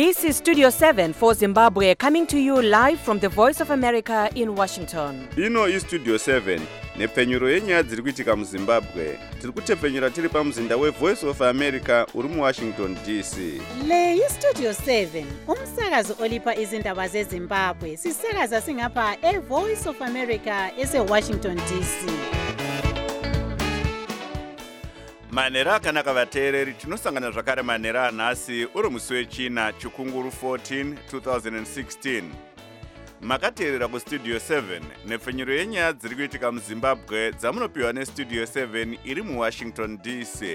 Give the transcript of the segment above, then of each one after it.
This is Studio 7 for Zimbabwe, coming to you live from the Voice of America in Washington. Ino is Studio 7, nepfenyuro yenyaya dziri kuitika muZimbabwe. Tiri kutepfenyura tiri pamuzinda weVoice of America uri muWashington DC. Le iStudio 7, umsakazo olipa izindaba zeZimbabwe. Sisakaza singapha eVoice of America eseWashington DC. Manera akanaka vateereri, tinosangana zvakare manera anhasi uri musi wechina chikunguru 14 2016. Makateerera kuStudio 7 nepfenyuro yenyaya dziri kuitika muZimbabwe dzamunopiwa neStudio 7 iri muWashington DC.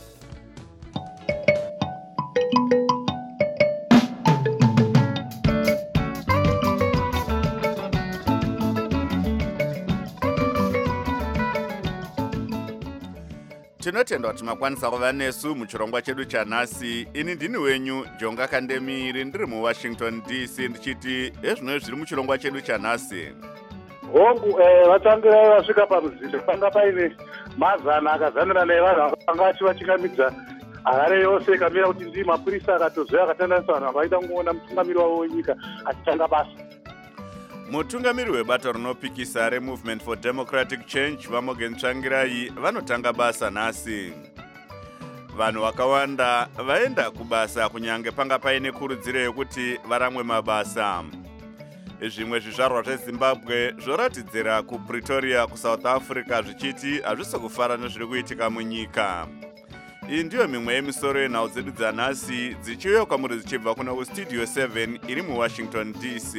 Tinotenda kuti makwanisa kuva nesu muchirongwa chedu chanhasi. Ini ndini wenyu Jonga Kandemiri, ndiri muWashington DC, ndichiti ezvino zviri muchirongwa chedu chanhasi. Hongu vatangira vasvika pamuzinda panga paine mazana akazanira nevanhu vanga vachivachingamidza Harare yose ikamira kuti ndii mapurisa akatozoya akatandanisa vanhu vavaida kungoona mutungamiri wavo wenyika achitanga basa. Mutungamiri webato rinopikisa reMovement for Democratic Change vaMorgan Tsvangirai vanotanga basa nhasi. Vanhu vakawanda vaenda kubasa kunyange panga paine kurudziro yekuti varamwe mabasa. Zvimwe zvizvarwa zveZimbabwe zvoratidzira kuPretoria kuSouth Africa zvichiti hazvisi kufara nezviri kuitika munyika. Iyi ndiyo mimwe yemisoro yenhau dzedu dzanhasi dzichiuya kwamuri dzichibva kuna kuStudio 7 iri muWashington DC.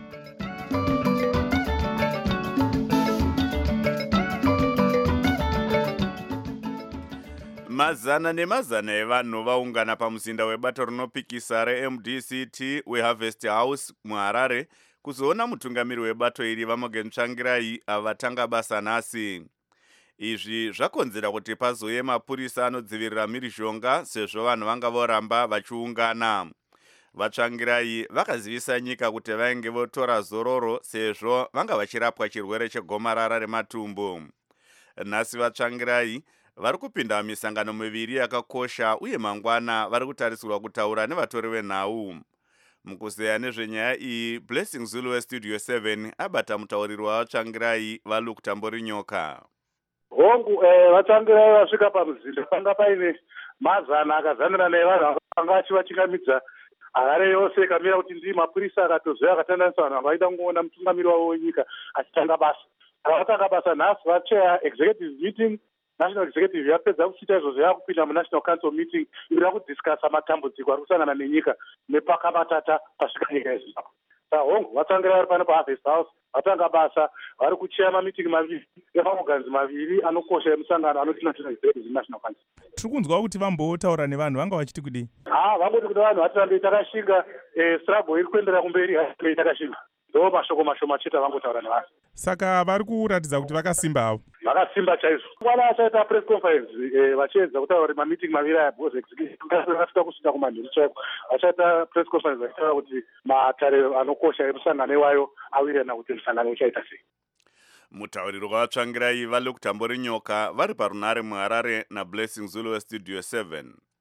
Mazana nemazana evanhu vaungana pamuzinda webato rinopikisa reMDCT weHarvest House muHarare kuzoona mutungamiri webato iri vaMorgan Tsvangirai avatanga basa nhasi. Izvi zvakonzera kuti pazouye mapurisa anodzivirira mhirizhonga sezvo vanhu vanga voramba vachiungana. VaTsvangirai vakazivisa nyika kuti vainge votora zororo sezvo vanga vachirapwa chirwere chegomarara rematumbu. Nhasi vaTsvangirai vari kupinda misangano miviri yakakosha uye mangwana vari kutarisirwa kutaura nevatori venhau. Mukuzeya nezvenyaya iyi, Blessing Zulu weStudio 7 abata mutauriri wavaTsvangirai vaLuke Tamborinyoka. Hongu vaTsvangirai vasvika pamuzinda panga paine mazana akazanira nevanhu vanga vachivachingamidza Harare yose ikamira kuti ndii mapurisa akatozoya akatandanisa vanhu vavaida kungoona mutungamiri wavo wenyika achitanga basa. Vakatanga basa nhasi vacheya executive meeting. National Executive yapedza kuchita izvo zvayakupinda muNational Council meeting iri kudiscussa matambudziko ari kusangana nenyika nepakabatata pasvika nyika yeZimbabwe. Saka hongu vaTsvangirai vari pano paHarvest House vatanga basa, vari kucheya mamitingi maviri emaorganzi maviri anokosha emusangano anoti National Council. Tiri kunzwa kuti vambotaura nevanhu vanga vachiti kudii? Vangoti kuti vanhu vatirambei takashinga, struggle iri kuenderera kumberi, hatirambei takashinga. Ndo mashoko mashoma chete vangotaura nevanhu. Saka vari kuratidza kuti vakasimba havo. Vakasimba chaizvo. Vana vachaita press conference vachiedza kutaura kuti mamitingi maviri aya because vakasvika kusvika kumanheru chaiko. Vachaita press conference vachitaura kuti matare anokosha emusangano iwayo awirirana kuti musangano uchaita sei. Mutauriri wavaTsvangirai vaLuke Tamborinyoka vari parunare muHarare naBlessing Zulu weStudio 7.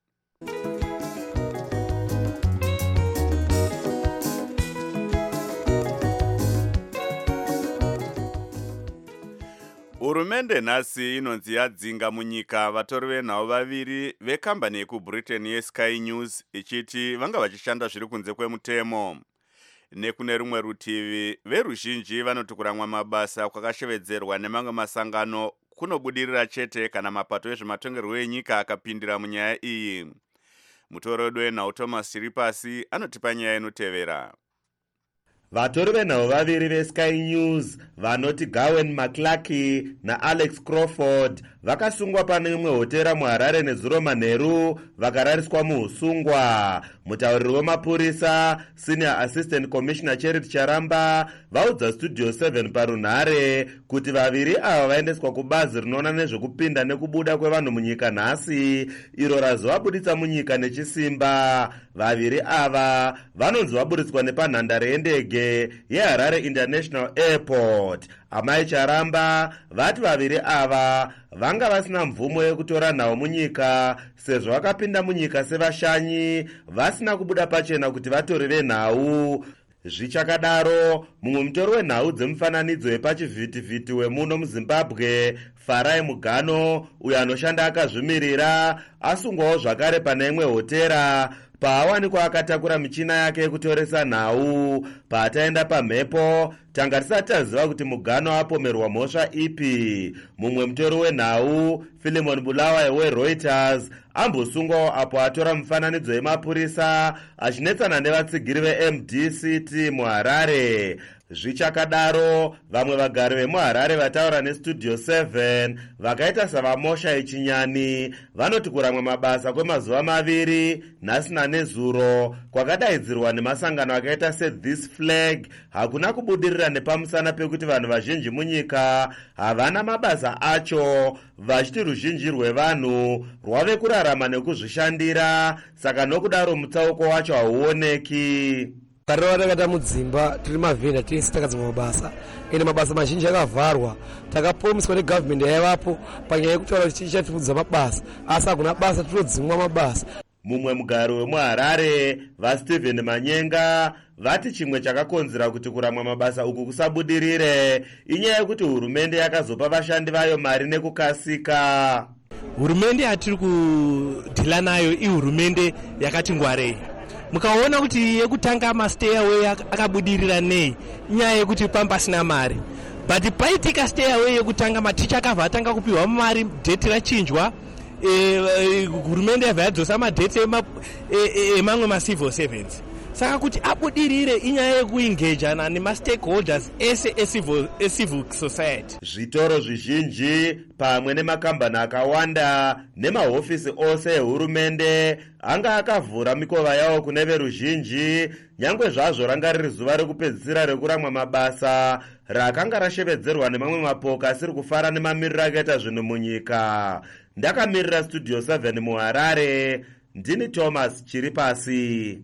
Hurumende nhasi inonzi yadzinga munyika vatori venhau vaviri vekambani yekuBritain yeSky News ichiti vanga vachishanda zviri kunze kwemutemo. Nekune rumwe rutivi, veruzhinji vanoti kuramwa mabasa kwakashevedzerwa nemamwe masangano kunobudirira chete kana mapato ezvematongerwo enyika akapindira munyaya iyi. Mutori wedu wenhau Thomas Chiripasi anotipa nyaya inotevera. Vatori venhau vaviri veSky News vanoti Gawen McClarky naAlex Crawford vakasungwa pane imwe hotera muHarare nezuro manheru vakarariswa muusungwa. Mutauriri wemapurisa Senior Assistant Commissioner Charity Charamba vaudza Studio 7 parunhare kuti vaviri ava vaendeswa kubazi rinoona nezvekupinda nekubuda kwevanhu munyika nhasi, iro razovabuditsa munyika nechisimba. Vaviri ava vanonzi vaburitswa nepanhandare yendege muzimbabwe yeharare international airport. Amai Charamba vati vaviri ava vanga vasina mvumo yekutora nhau munyika sezvo vakapinda munyika sevashanyi vasina kubuda pachena kuti vatori venhau. Zvichakadaro, mumwe mutori wenhau dzemufananidzo wepachivhitivhiti wemuno muzimbabwe, Farai Mugano, uyo anoshanda akazvimirira, asungwawo zvakare pane imwe hotera paawanikwa akatakura michina yake yekutoresa nhau. Paataenda pamhepo, tanga tisati taziva kuti Mugano apomerwa mhosva ipi. Mumwe mutori wenhau, Philemon Bulawayo weReuters, ambosungwawo apo atora mufananidzo wemapurisa achinetsana nevatsigiri veMDCT muHarare. Zvichakadaro, vamwe vagari vemuHarare vataura neStudio 7 vakaita savamosha ichinyani vanoti kuramwa mabasa kwemazuva maviri nhasina nezuro kwakadaidzirwa nemasangano akaita seThis Flag hakuna kubudirira nepamusana pekuti vanhu vazhinji munyika havana mabasa acho, vachiti ruzhinji rwevanhu rwave kurarama nekuzvishandira, saka nokudaro mutsauko wacho hauoneki. Karora takata mudzimba tiri mavhenda tese takadzimwa mabasa ende mabasa mazhinji akavharwa. Takapromiswa negovernment yaivapo panyaya yekutaura kuti tichatipudza mabasa asi hakuna basa, tinodzimwa mabasa. Mumwe mugari wemuHarare vaStephen Manyenga vati chimwe chakakonzera kuti kuramwa mabasa uku kusabudirire inyaya yekuti hurumende yakazopa vashandi vayo mari nekukasika. Hurumende yatiri kudhila nayo ihurumende yakati ngwarei. Mukaona kuti yekutanga mastairway akabudirira nei inyaya yekuti pambasina mari, but paitika stairway yekutanga maticha akabva atanga kupiwa mari, date rachinjwa, hurumende yabva yadzosa madate emamwe macivil servants. Saka kuti abudirire inyaya yekuengejana nemastakeholders ese ecivil society. Zvitoro zvizhinji pamwe nemakambani akawanda nemahofisi ose ehurumende anga akavhura mikova yawo kune veruzhinji, nyangwe zvazvo ranga riri zuva rekupedzisira rekuramwa mabasa rakanga rashevedzerwa nemamwe mapoka asiri kufara nemamiriro akaita zvinhu munyika. Ndakamirira Studio 7 muHarare, ndini Thomas Chiripasi.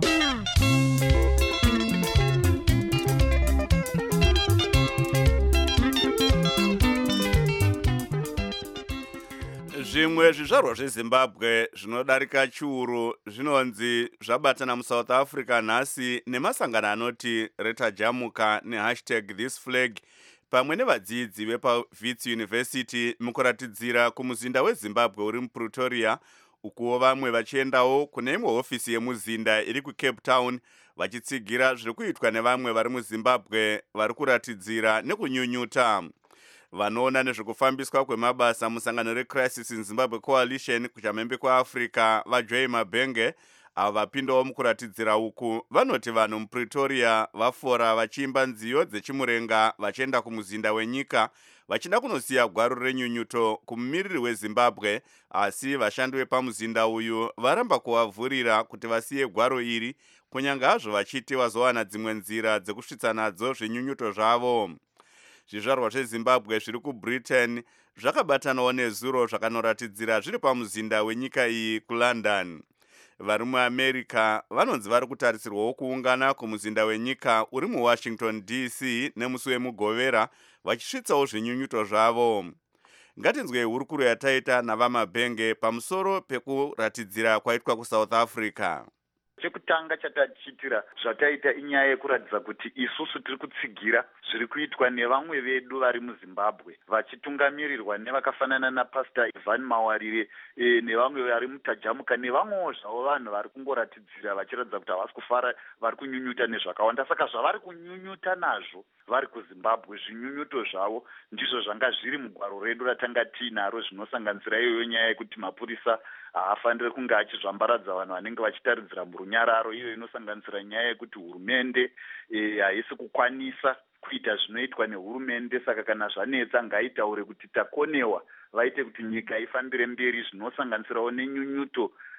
Zvimwe zvizvarwa zveZimbabwe zvinodarika chiuru zvinonzi zvabatana muSouth Africa nhasi nemasangano anoti Reta Jamuka #This Flag pamwe nevadzidzi vepaWits University mukuratidzira kumuzinda weZimbabwe uri muPretoria, ukuwo vamwe vachiendawo kune imwe hofisi yemuzinda iri kuCape Town vachitsigira zviri kuitwa nevamwe vari muZimbabwe vari kuratidzira nekunyunyuta. Vanoona nezvekufambiswa kwemabasa musangano reCrisis in Zimbabwe Coalition kuchamhembe kwaAfrica vaJoy Mabenge avo vapindawo mukuratidzira uku vanoti vanhu muPretoria vafora vachiimba nziyo dzechimurenga vachienda kumuzinda wenyika vachida kunosiya gwaro renyunyuto kumumiriri weZimbabwe, asi vashandi vepamuzinda uyu varamba kuvavhurira kuti vasiye gwaro iri kunyange hazvo vachiti vazowana dzimwe nzira dzekusvitsa nadzo zvenyunyuto zvavo. Zvizvarwa zveZimbabwe zviri kuBritain zvakabatanawo nezuro zvakanoratidzira zviri pamuzinda wenyika iyi kuLondon. Vari muAmerica vanonzi vari kutarisirwawo kuungana kumuzinda wenyika uri muWashington DC nemusi wemugovera vachisvitsawo zvinyunyuto zvavo. Ngatinzwei hurukuro yataita navaMabenge pamusoro pekuratidzira kwaitwa kuSouth Africa. Chekutanga chatachitira zvataita inyaya yekuratidza kuti isusu tiri kutsigira zviri kuitwa nevamwe vedu vari muZimbabwe vachitungamirirwa nevakafanana naPastor Ivan Mawarire nevamwe vari muTajamuka nevamwewo zvavo vanhu vari kungoratidzira vachiratidza kuti havasi kufara, vari kunyunyuta nezvakawanda. Saka zvavari kunyunyuta nazvo vari kuZimbabwe, zvinyunyuto zvavo ndizvo zvanga zviri mugwaro redu ratanga tiinaro zvinosanganisira iyoyo nyaya yekuti mapurisa haafaniri kunge achizvambaradza vanhu vanenge vachitaridzira murunyararo, iyo inosanganisira nyaya yekuti hurumende haisi kukwanisa kuita zvinoitwa nehurumende. Saka kana zvanetsa ngaitaure kuti takonewa, vaite kuti nyika ifambire mberi, zvinosanganisirawo nenyunyuto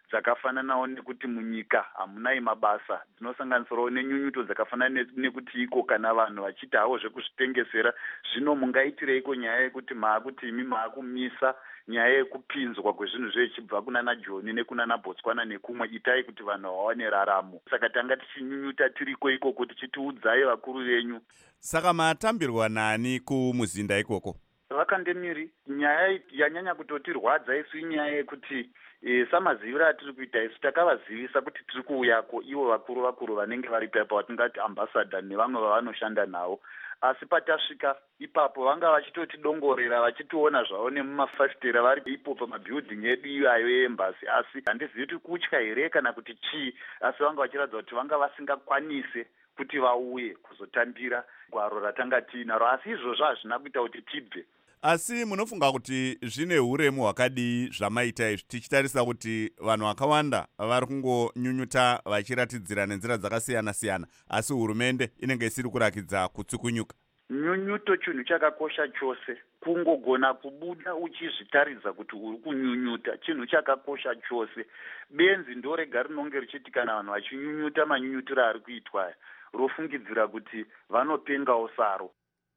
dzakafananawo nekuti munyika hamunai mabasa, dzinosanganisirawo nenyunyuto dzakafanana nekuti iko kana vanhu vachiti havo zvekuzvitengesera. Zvino mungaitireiko nyaya yekuti maakuti imi maakumisa nyaya yekupinzwa kwezvinhu zvechibva kunana Joni nekunana Botswana nekumwe? Itai kuti vanhu vawane raramo. Saka tanga tichinyunyuta tiriko ikoko tichitiudzai vakuru venyu. Saka matambirwa nani kumuzinda ikoko? Vakandemiri, nyaya yanyanya kutotirwadza isu inyaya yekuti samaziviro atiri kuita isu takavazivisa kuti tiri kuuyako ivo vakuru vanenge vari paipa vatingati ambassador nevamwe vavanoshanda navo. Asi patasvika ipapo vanga vachitotidongorera vachitiona zvavo nemumafasitera vari ipo pamabhilding edu iyayo embasi. Asi handizivi kuti kutya here kana kuti chii, asi vanga vachiratidza kuti vanga vasingakwanise kuti vauye kuzotambira gwaro ratanga tiinaro. Asi izvozvo hazvina kuita kuti tibve. Asi munofunga kuti zvine huremu hwakadii zvamaita izvi, tichitarisa kuti vanhu vakawanda vari kungonyunyuta vachiratidzira nenzira dzakasiyana-siyana, asi hurumende inenge isiri kurakidza kutsukunyuka? Nyunyuto chinhu chakakosha chose. Kungogona kubuda uchizvitaridza kuti uri kunyunyuta chinhu chakakosha chose. Benzi ndorega rinonge richiti kana vanhu vachinyunyuta manyunyutiro ari kuitwa rofungidzira kuti vanopengawo saro.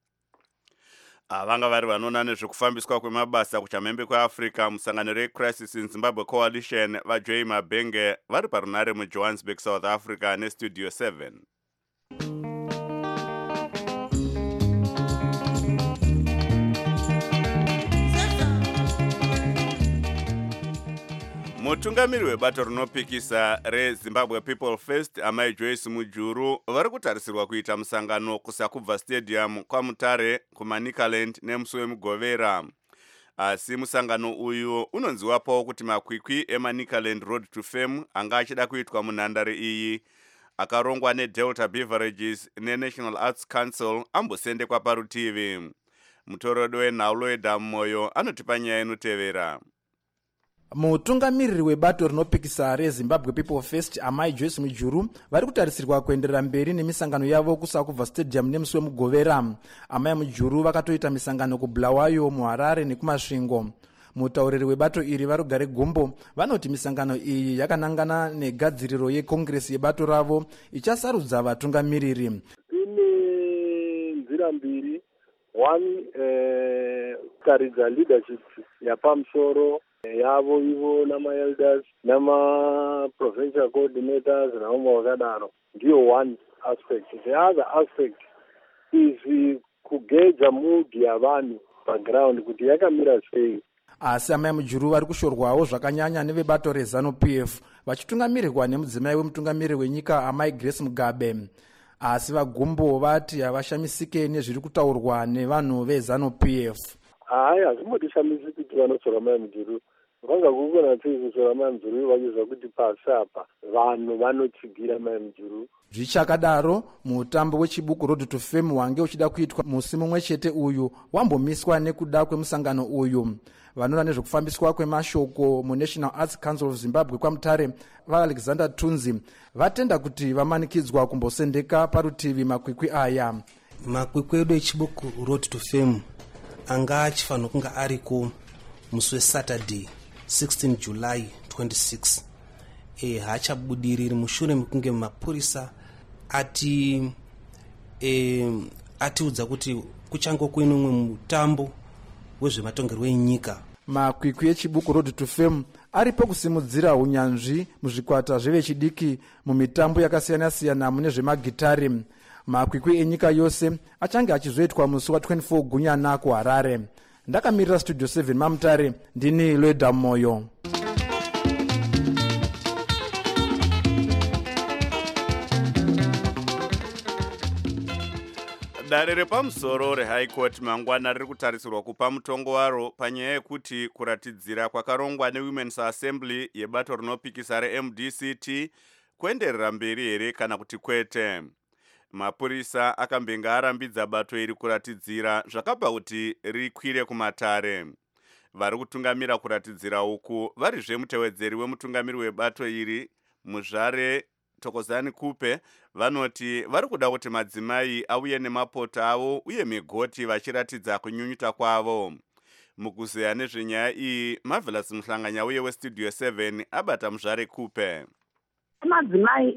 Vanga vari vanoona nezvekufambiswa kwemabasa kuchamhembe kweAfrica musangano reCrisis in Zimbabwe Coalition vaJoy Mabenge vari parunare muJohannesburg, South Africa neStudio 7. Mutungamiri webato rinopikisa reZimbabwe People First amai Joyce Mujuru vari kutarisirwa kuita musangano kuSakubva Stadium kwaMutare kuManicaland nemusi wemugovera. Asi musangano uyu unonziwapo kuti makwikwi eManicaland Road to Fame anga achida kuitwa munhandare iyi akarongwa neDelta Beverages neNational Arts Council ambosendekwa parutivi. Mutorodo wenhaulo weDamoyo anotipa nyaya inotevera. Mutungamiriri webato rinopikisa reZimbabwe People First amai Joyce Mujuru vari kutarisirwa kuenderera mberi nemisangano yavo kuSakubva Stadium nemusi wemugovera. Amai Mujuru vakatoita misangano kuBulawayo, muHarare nekuMasvingo. Mutauriri webato iri varugare Gumbo vanoti misangano iyi yakanangana negadziriro yekongresi yebato ravo ichasarudza vatungamiriri. Ine nzira mbiri. One, karidza leadership yapamusoro yavo ivo nama-elders nama-provincial coordinators naumwe wakadaro ndiyo one aspect. The other aspect is kugeja mood yavanhu paground kuti yakamira sei. Asi amai Mujuru vari kushorwawo zvakanyanya nevebato reZANU-PF vachitungamirirwa nemudzimai wemutungamiriri wenyika amai Grace Mugabe. Asi vaGumbo vati havashamisike nezviri kutaurwa nevanhu veZANU-PF. Hazvimbotishamisi kuti vanosora mai Mujuru. Vanga kugona kusora mai Mujuru vachizva kuti pasi apa vanhu vanotsigira mai Mujuru. Zvichakadaro mutambo wechibuku Road to Fame wange uchida kuitwa musi mumwe chete uyu wambomiswa nekuda kwemusangano uyu. Vanoona nezvekufambiswa kwemashoko muNational Arts Council of Zimbabwe kwaMutare vaAlexander Tunzi vatenda kuti vamanikidzwa kumbosendeka parutivi makwikwi aya. Makwikwi edu echibuku Road to Fame anga achifanira kunga ariko musi weSaturday 16 July 26. Haachabudiriri mushure mekunge mapurisa atiudza kuti kuchango kuine umwe mutambo wezvematongerwo enyika. Makwikwi echibuku Road to Fame aripo kusimudzira unyanzvi muzvikwata zvevechidiki mumitambo yakasiyana-siyana mune zvemagitari. Makwikwi enyika yose achange achizoitwa musi wa24 Gunyana kuHarare. Ndakamirira Studio 7 maMutare, ndini Loeda Moyo. Dare repamusoro reHigh Court mangwana riri kutarisirwa kupa mutongo waro panyaya yekuti kuratidzira kwakarongwa neWomen's Assembly yebato rinopikisa reMDCT kuenderera mberi here kana kuti kwete. Mapurisa akambenga arambidza bato iri kuratidzira zvakabva kuti rikwire kuMatare. Vari kutungamira kuratidzira uku varizve mutevedzeri wemutungamiri webato iri Muzvare Thokozani Kupe vanoti vari kuda kuti madzimai auye nemapoto avo uye migoti vachiratidza kunyunyuta kwavo. mukuzeya nezvenyaya iyi Marvelous Muhlanganya uye westudio 7 abata muzvare kupe. Madzimai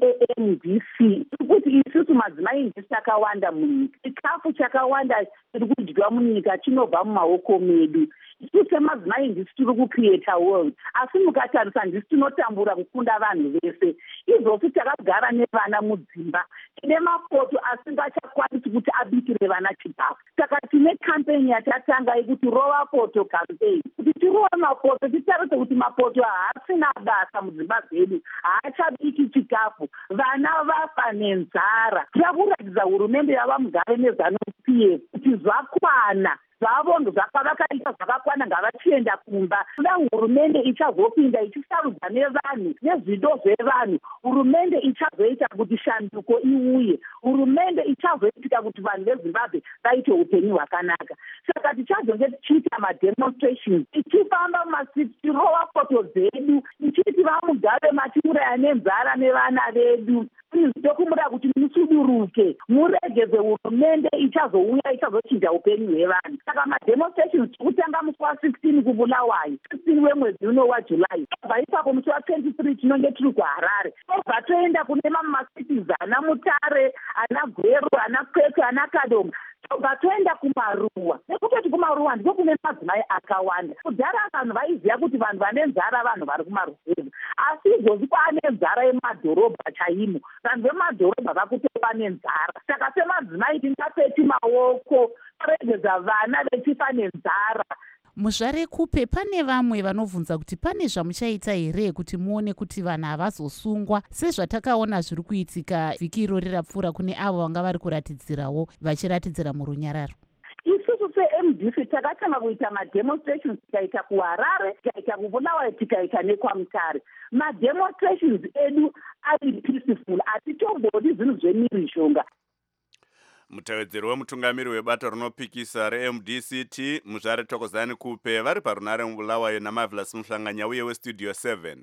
eMDC kuti isusu madzimai ndisi takawanda munyika, chikafu chakawanda chiri kudyiwa munyika chinobva mumaoko medu. Isusu semadzimai ndisi tiri kucreata world, asi mukatarisa ndisi tinotambura kukunda vanhu vese. Izvozvo takagara nevana mudzimba, tine mapoto asingachakwanisi kuti abikire vana chikafu. Saka tine campaign yatatanga yekuti rova poto campaign, kuti tirova mapoto, titarise kuti mapoto haasina basa mudzimba dzedu, haachabiki chikafu, vana vafa nenzara. Tirakuratidza hurumende yava mugare nezanu-PF kuti zvakwana zvavo zvakavakaita zvakakwana, ngavachienda kumba. Kuda hurumende ichazopinda ichisarudza nevanhu nezvido zvevanhu, hurumende ichazoita kuti shanduko iuye, hurumende ichazoitika kuti vanhu veZimbabwe vaite upenyu hwakanaka. Saka tichazonge tichiita mademonstrations, tichifamba mumasiti, tirova poto dzedu, tichiti vamugare matiuraya nenzara nevana vedu. Tokumuda kuti musuduruke, muregeze hurumende ichazouya ichazochinja upenyu hwevanhu. Saka mademonstrations tikutanga musi wa16 kuBulawayo, 16 wemwedzi uno waJulayi. Tobva ipapo musi wa23 tinonge tiri kuHarare. Tobva toenda kune mamwe masities ana Mutare, ana Gweru, ana Kwekwe, ana Kadoma. Tobva toenda kuMaruwa. Nekutoti kuMaruwa ndiko kune madzimai akawanda. Kudhara vanhu vaiziva kuti vanhu vane nzara vanhu vari kumaruzevha, asi izvozvi kwaane nzara yemadhorobha chaimo. Vanhu vemadhorobha vakutova nenzara. Saka semadzimai tingapeti maoko, toregedza vana vechifa nenzara. Muzvare kupe pane vamwe vanovhunza kuti pane zvamuchaita here kuti muone kuti vanhu havazosungwa sezvatakaona zviri kuitika vhiki irori rapfuura kune avo vanga vari kuratidzirawo vachiratidzira murunyararo? Isusu seMDC takatanga kuita mademonstrations, tikaita kuHarare, tikaita kuBulawayo, tikaita nekwaMutare. Mademonstrations edu ari peaceful, atitombodi zvinhu zvemhirizhonga. Mutevedzeri wemutungamiri webato rinopikisa reMDCT muzvare Thokozani Kupe vari parunare muBulawayo naMarvelous Muhlanganya uye westudio 7.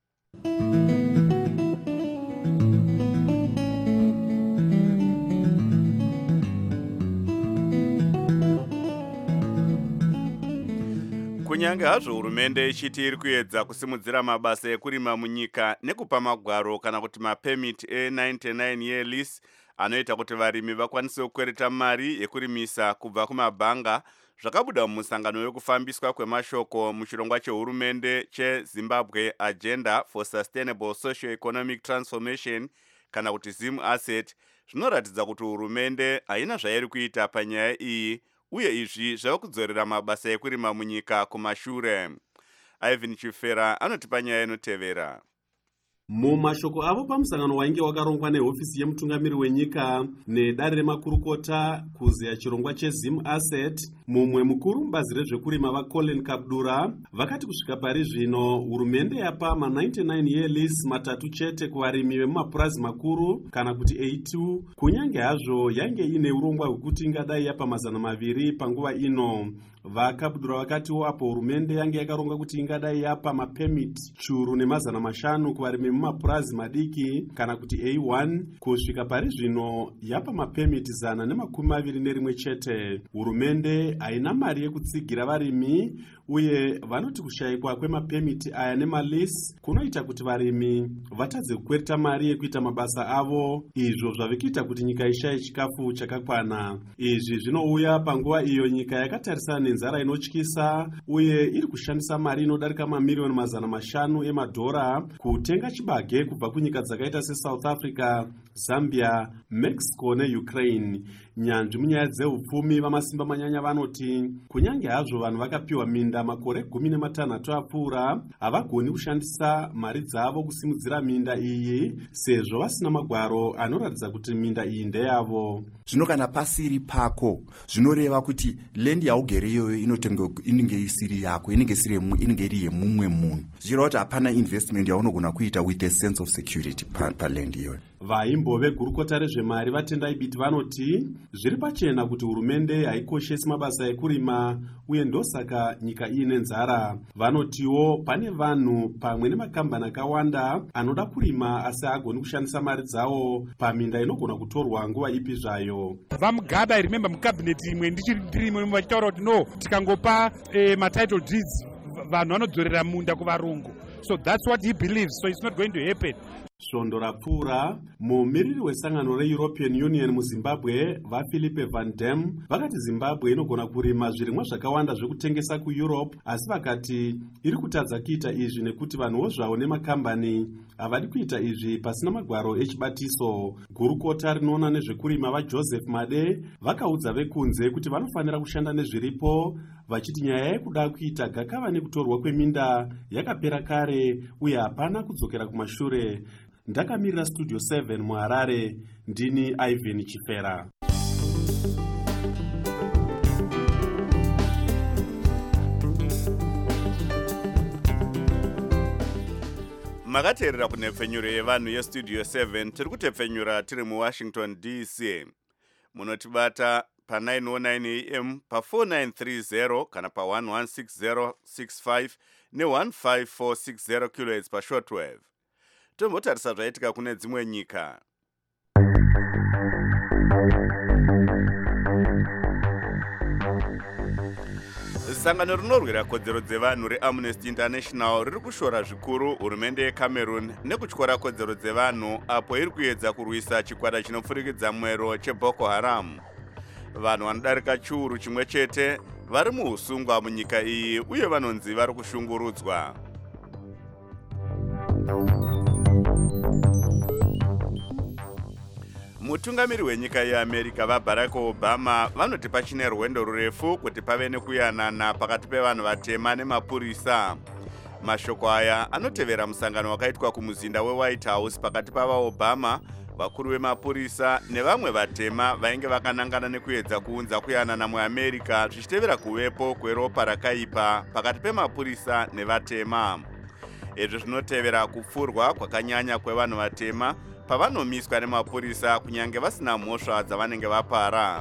Kunyange hazvo hurumende ichiti iri kuedza kusimudzira mabasa ekurima munyika nekupa magwaro kana kuti mapemiti e99 year lease anoita kuti varimi vakwanise kukwereta mari yekurimisa kubva kumabhanga, zvakabuda mumusangano wekufambiswa kwemashoko muchirongwa chehurumende cheZimbabwe Agenda for Sustainable Socio-Economic Transformation kana kuti ZIM Asset. Zvinoratidza kuti hurumende haina zvairi kuita panyaya iyi, uye izvi zvava kudzorera mabasa ekurima munyika kumashure. Ivan Chifera anotipa nyaya inotevera. Mumashoko avo pamusangano wainge wakarongwa nehofisi yemutungamiri wenyika nedare remakurukota kuzeya chirongwa cheZim Asset, mumwe mukuru mubazi rezvekurima vaColin Kabdura vakati kusvika pari zvino hurumende yapa ma99 year lease matatu chete kuvarimi vemumapurazi makuru kana kuti A2, kunyange hazvo yange ine urongwa hwekuti ingadai yapa 200 panguva ino. VaKabdura vakatiwo apo hurumende yange yakaronga kuti ingadai yapa mapemiti churu ne500 kuvarimi mumapurazi madiki kana kuti A1, kusvika pari zvino yapa mapemiti 121 chete. Hurumende haina mari yekutsigira varimi, uye vanoti kushayikwa kwemapemiti aya nemalisi kunoita kuti varimi vatadze kukwereta mari yekuita mabasa avo, izvo zvavikiita kuti nyika ishaye chikafu chakakwana. Izvi zvinouya panguva iyo nyika yakatarisana nenzara inotyisa uye iri kushandisa mari inodarika mamiliyoni 500 emadhora kutenga chibage kubva kunyika dzakaita seSouth Africa, Zambia, Mexico neUkraine. Nyanzvi munyaya dzeupfumi vamasimba manyanya vanoti kunyange hazvo vanhu vakapiwa minda makore 16 apfuura, havagoni kushandisa mari dzavo kusimudzira minda iyi sezvo vasina magwaro anoratidza kuti minda iyi ndeyavo. Zvino kana pasiri pako zvinoreva kuti lendi yaugere iyoyo inenge isiri yako, inenge iri yemumwe munhu. Zvichireva kuti hapana investment yaunogona kuita with a sense of security palendi iyoyo. vaimbove gurukota rezvemari vatendai biti vanoti zviri pachena kuti hurumende haikoshesi mabasa ekurima uye ndosaka nyika iine nzara. Vanotiwo pane vanhu pamwe nemakambani akawanda anoda kurima asi agoni kushandisa mari dzawo paminda inogona kutorwa nguva ipi zvayo. Vamugaba remember mukabineti imwe ndichirimo vachitaura kuti no tikangopa matitle deeds vanhu vanodzorera munda kuvarungu. So that's what he believes, so it's not going to happen. Svondo rapfuura, mumiriri wesangano reEuropean Union muZimbabwe vaPhilippe Van Dam vakati Zimbabwe inogona kurima zvirimwa zvakawanda zvekutengesa kuEurope, asi vakati iri kutadza kuita izvi nekuti vanhuwo zvavo nemakambani havadi kuita izvi pasina magwaro echibatiso. Gurukota rinoona nezvekurima vaJoseph Made vakaudza vekunze kuti vanofanira kushanda nezviripo, vachiti nyaya yekuda kuita gakava nekutorwa kweminda yakapera kare uye hapana kudzokera kumashure. Ndakamirira Studio 7 muHarare, ndini Ivan Chifera. Makateerera kunhepfenyuro yevanhu yestudio 7 tiri kutepfenyura tiri muWashington DC. Munotibata pa 909 AM pa 4930 kana pa 116065 ne15460 kHz pa shortwave. Tombotarisa zvaitika kune dzimwe nyika. Sangano rinorwira kodzero dzevanhu reAmnesty International riri kushora zvikuru hurumende yeCameroon nekutyora kodzero dzevanhu apo iri kuedza kurwisa chikwata chinopfurikidza mwero cheBoko Haram. Vanhu vanodarika chiuru chimwe chete vari muusungwa munyika iyi uye vanonzi vari kushungurudzwa. Mutungamiri wenyika yeAmerica vaBarack Obama vanoti pachine rwendo rurefu kuti pave nekuyanana pakati pevanhu vatema nemapurisa. Mashoko aya anotevera musangano wakaitwa kumuzinda weWhite House pakati pavaObama, vakuru vemapurisa nevamwe vatema vainge vakanangana nekuedza kuunza kuyanana muAmerica zvichitevera kuvepo kweropa rakaipa pakati pemapurisa nevatema. Izvi zvinotevera kupfurwa kwakanyanya kwevanhu vatema pavanomiswa nemapurisa kunyange vasina mhosva dzavanenge vapara.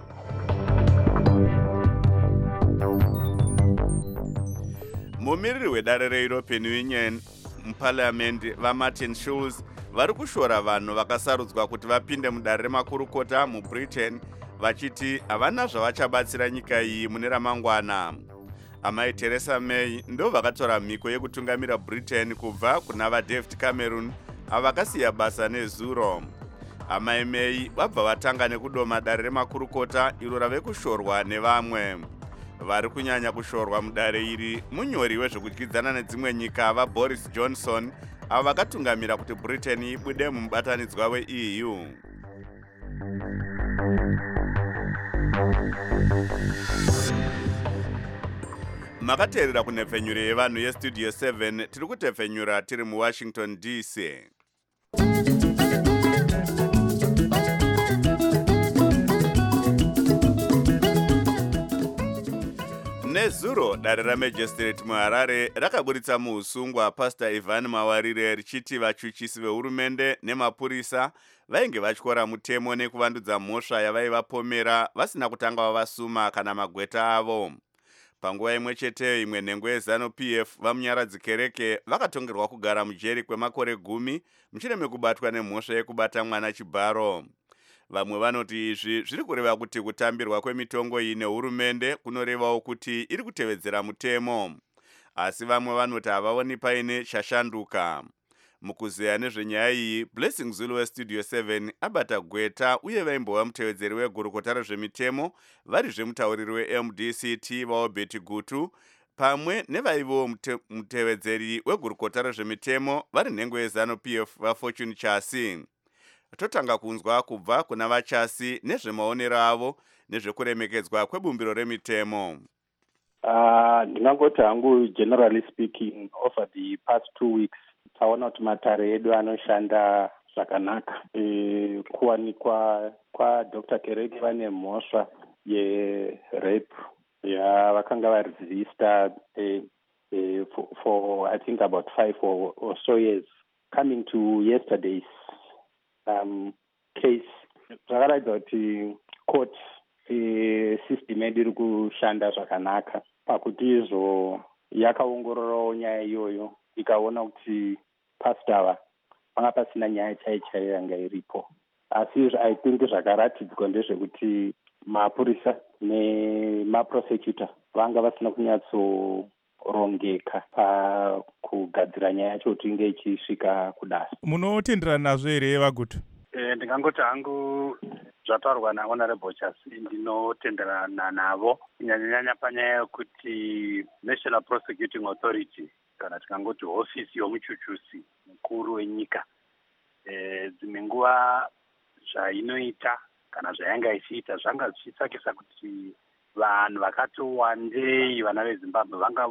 Mumiriri wedare reEuropean Union muParliament vaMartin Schulz vari kushora vanhu vakasarudzwa kuti vapinde mudare remakurukota muBritain vachiti havana zvavachabatsira nyika iyi mune ramangwana. Amai Theresa May ndo vakatora mhiko yekutungamira Britain kubva kuna vaDavid Cameron avakasiya basa nezuro. Amai May vabva vatanga nekudoma dare remakurukota iro rave kushorwa nevamwe. Vari kunyanya kushorwa mudare iri munyori wezvekudyidzana nedzimwe nyika vaBoris Johnson avo vakatungamira kuti Britain ibude mumubatanidzwa weEU. Makateerera kunhepfenyuro yevanhu yestudio 7 tiri kutepfenyura tiri muWashington DC. Nezuro dare raMagistrate muHarare rakaburitsa muusungwa Pastor Ivan Mawarire richiti vachuchisi vehurumende nemapurisa vainge vatyora mutemo nekuvandudza mhosva yavaivapomera vasina kutanga vavasuma kana magweta avo. Panguva imwe cheteyo imwe nhengo yeZANU-PF vamunyaradzi kereke vakatongerwa kugara mujeri kwemakore 10 mushure mekubatwa nemhosva yekubata mwana chibharo. Vamwe vanoti izvi zviri kureva kuti kutambirwa kwemitongo iyi nehurumende kunorevawo kuti iri kutevedzera mutemo. Asi vamwe vanoti havaoni paine chashanduka. Mukuzeya nezvenyaya iyi, Blessing Zulu westudio 7 abata gweta uye vaimbova mutevedzeri wegurukota rezvemitemo varizve mutauriri weMDCT vaObeti Gutu pamwe nevaivo mutevedzeri wegurukota rezvemitemo vari nhengo yeZANU-PF vaFortune Chasi. Totanga kunzwa kubva kuna vaChasi nezvemaonero avo nezvekuremekedzwa kwebumbiro remitemo. Ndingangoti hangu generally speaking over the past 2 weeks taona kuti matare edu anoshanda zvakanaka. Kuwanikwa kwaDr. Kereke vane mhosva yerape vakanga varegistered for I think about 5 or so years. Coming to yesterday's case zvakaratidza kuti court system yedu iri kushanda zvakanaka pakuti izvo yakaongororawo nyaya iyoyo ikaona kuti pastor ava panga pasina nyaya chaichaiyo yanga iripo. Asi I think zvakaratidzwa ndezvekuti mapurisa nemaprosecutor vanga vasina kunyatsorongeka pakugadzira nyaya yacho kuti inge ichisvika kudare. Munotenderana nazvo here Vagutu? Ndingangoti hangu zvataurwa naHonorable Chasi ndinotenderana navo kunyanya panyaya yokuti National Prosecuting Authority kana tikangoti hofisi yomuchuchusi mukuru wenyika dzimwe nguva zvainoita kana zvayanga ichiita zvanga zvichitsvakisa kuti vanhu vakati wandei vana veZimbabwe vanga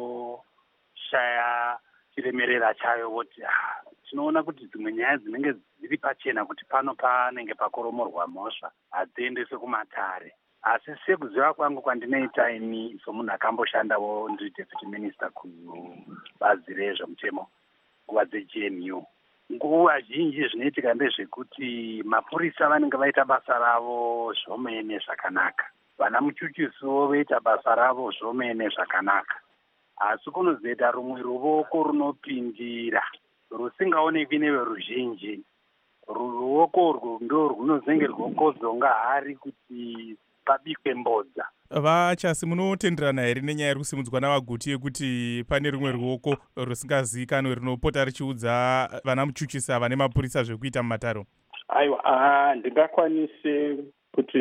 voshaya chiremerera chayo voti tinoona kuti dzimwe nyaya dzinenge dziri pachena kuti pano panenge pakoromorwa mhosva hadziendeswe kumatare. Asi sekuziva kwangu kwandinoita ini somunhu akamboshandawo ndiri deputy minister kubazi rezvemutemo nguva dzeGNU, nguva zhinji zvinoitika ndezvekuti mapurisa vanenge vaita basa ravo zvomene zvakanaka, vana muchuchisiwo voita basa ravo zvomene zvakanaka, asi kunozoita rumwe ruoko runopindira rusingaonekwi neveruzhinji. Ruoko urwu ndo runozenge rwokodzonga hari kuti pabikwe mbodza. Vachasi, munotenderana here nenyaya iri kusimudzwa naVagutu yekuti pane rumwe ruoko rusingazivikanwe runopota richiudza vana muchuchisi ava nemapurisa zvekuita mumataro? Aiwa, ndingakwanise kuti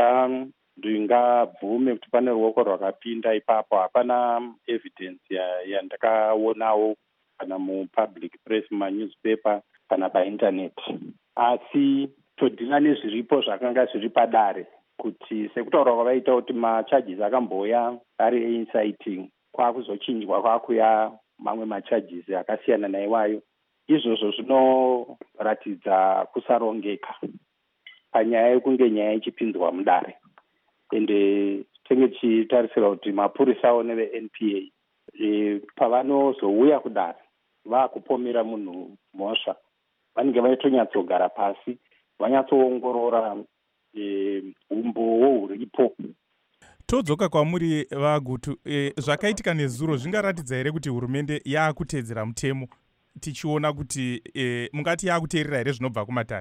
ndingabvume kuti pane ruoko rwakapinda ipapo. Hapana evidence yandakaonawo kana mupublic press, manewspaper kana painternet. Asi todhina nezviripo zvakanga zviri padare kuti sekutaura kwavaita kuti macharges akamboya ari inciting kwakuzochinjwa kwakuya mamwe macharges akasiyana naiwayo. Izvozvo zvinoratidza kusarongeka panyaya yekunge nyaya ichipinzwa mudare. Ende tenge tichitarisira kuti mapurisa awo neve-NPA pavanozouya kudare vaakupomera munhu mhosva vanenge vaitonyatsougara pasi vanyatsoongorora umbowo huripo. Todzoka kwamuri Vagutu, zvakaitika nezuro zvingaratidza here kuti hurumende yaakutedzera mutemo, tichiona kuti mungati yaakuteerera here zvinobva kumatare?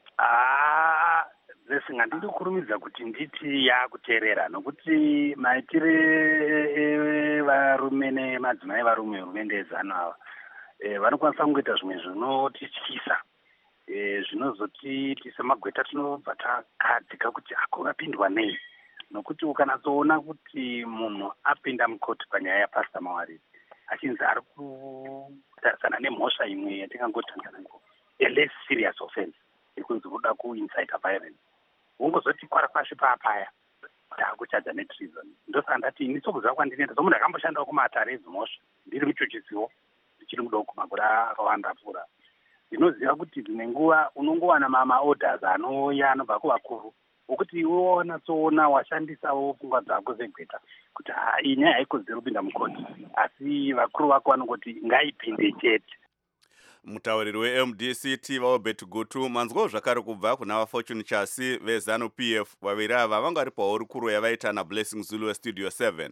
Ndiri kurumidza kuti nditi yaakuteerera, nokuti maitire varume nemadzimai varume hurumende yezano ava vanokwanisa kungoita zvimwe zvinotityisa, zvinozoti semagweta tinobva takadzika kuti akuvapindwa nei. Nokuti ukanatsoona kuti munhu apinda mukoti panyaya yapasta Mawarire achinzi ari kutarisana nemhosva imwe yatingangotanga a less serious offense yekunzi kuda kuincita violence, ungozoti kwara pashi papaya taakuchadza netreason. Ndosaka ndati ini sokuziva kwandinoita somunhu akamboshandawo kumatare edzimhosva ndiri muchuchisiwo ndichiri mudoko makore akawanda apfuura, ndinoziva kuti dzimwe nguva unongowana maorders anouya anobva kuvakuru wokuti iwe wanatsoona washandisawo pfungwa dzako segweta kuti iyi nyaya haikodzeri kupinda mukoti, asi vakuru vako vanongoti ngaipinde chete. Mutauriri weMDCT vaObert Gutu, manzwawo zvakare kubva kuna vaFortune Chasi veZanu PF. Vaviri ava vanga vari pahurukuro yavaita naBlessing Zulu weStudio 7.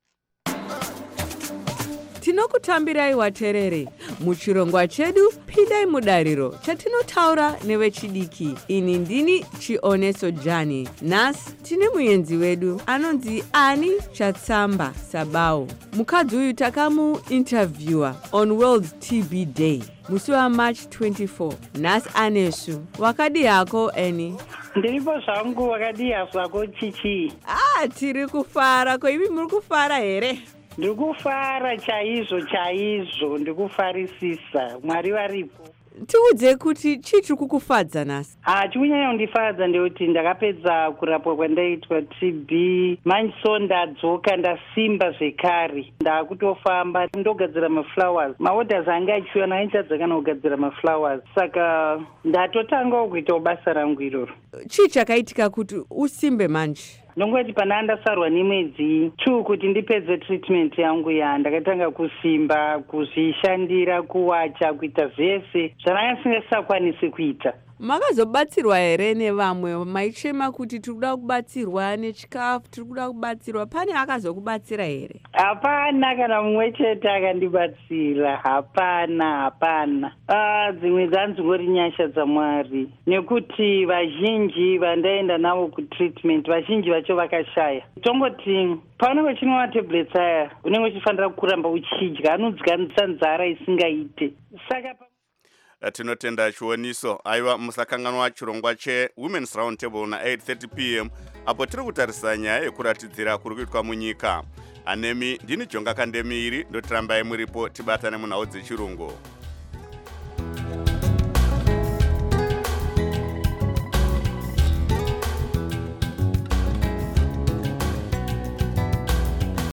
Tinokutambirai waterere muchirongwa chedu pindai mudariro chatinotaura nevechidiki. Ini ndini Chioneso Jani. Nhasi tine muenzi wedu anonzi Ani Chatsamba Sabao. Mukadzi uyu takamuinterviewa on World TB Day musi waMarch 24. Nhasi anesu wakadi yako Ani? Ndiripo zvangu, wakadi yazvako Chichi? Tiri kufara. Ko ivi muri kufara here? Ndikufara chaizvo, ndikufarisisa. Mwari varipo. Tiudze kuti chii kukufadza nhasi? Chikunyanya kundifadza ndekuti ndakapedza kurapwa kwandaitwa TB, manyiso ndadzoka ndasimba zvekare, ndakutofamba ndogadzira maflowers. Maorders anga achiuya nainchadza kana kugadzira maflowers, saka ndatotangawo kuitawo basa rangu iroro. Chii chakaitika kuti usimbe manje? Nongoti pana ndasarwa nemwedzi 2 kuti ndipedze treatment yangu ndakatanga kusimba, kuzvishandira, kuwacha, kuita zvese zvandanga singasakwanisi kuita. makazobatsirwa here nevamwe maichema kuti tiri kuda kubatsirwa nechikafu, tiri kuda kubatsirwa? Pane akazokubatsira here? Hapana, kana mumwe chete akandibatsira. Hapana. Dzimwe dzanzingori nyasha dzaMwari, nekuti vazhinji vandaenda navo kutreatment vazhinji vacho vakashaya. Tongoti paunenge uchinwa matablets aya unenge uchifanira kuramba uchidya, anodzganisa nzara isingaite. Saka tinotenda chioniso. Aiwa, musakanganwa chirongwa cheWomen's Round Table na 8:30 p.m. apo tiri kutarisa nyaya yekuratidzira kuri kuitwa munyika. Anemi ndini Jonga Kandemiri, ndotirambai muripo tibatane munhau dzechirungu.